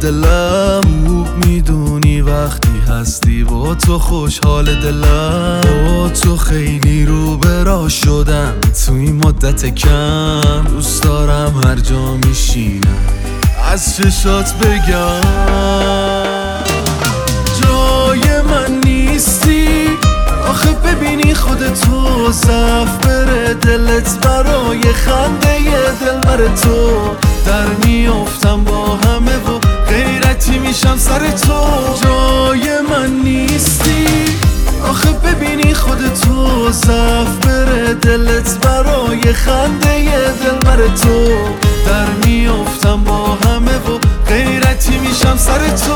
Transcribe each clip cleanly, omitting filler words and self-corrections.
دلم خوب میدونی وقتی هستی با تو خوشحال دلم با تو خیلی رو به راه شدم تو این مدت کم دوست دارم هر جا میشینم از چشات بگم جای من نیستی آخه ببینی خودتو صف بره دلت برای خنده دل بر تو در میافتم با همه و غیرتی میشم سر تو جای من نیستی آخه ببینی خودتو صف بره دلت برای خنده دل بر تو در میافتم با همه و غیرتی میشم سر تو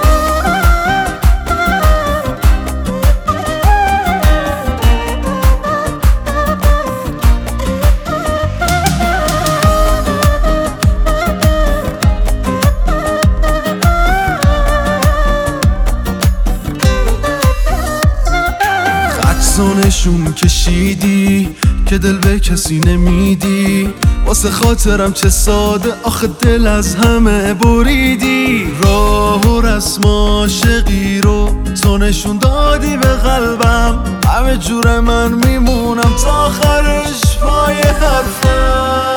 نشون کشیدی که دل به کسی نمیدی واسه خاطرم چه ساده آخه دل از همه بریدی راه و رسم عاشقی رو تو نشون دادی به قلبم همه جور من میمونم تا آخرش پای حرفم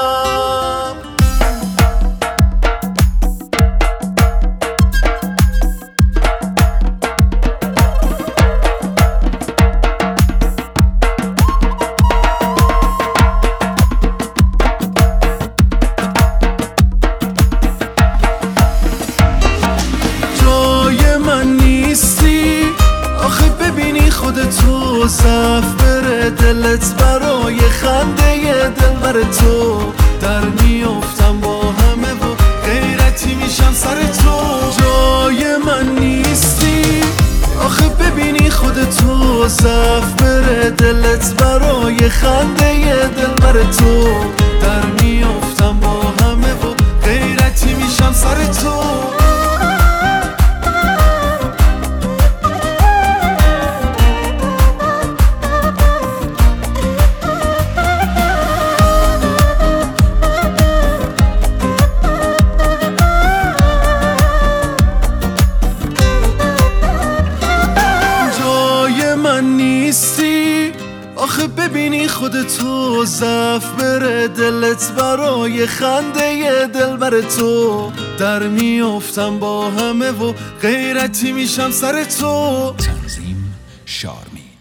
خودتو صف بره دلت برای خنده دل بر تو در میافتم با همه و غیرتی میشم سر تو جای من نیستی آخه ببینی خودتو صف بره دلت برای خنده دل بر تو در میافتم با همه و غیرتی میشم سر تو نیستی آخه ببینی خودتو ضعف بره دلت برای خنده دل بر تو در میافتم با همه و غیرتی میشم سر تو تنظیم شارمی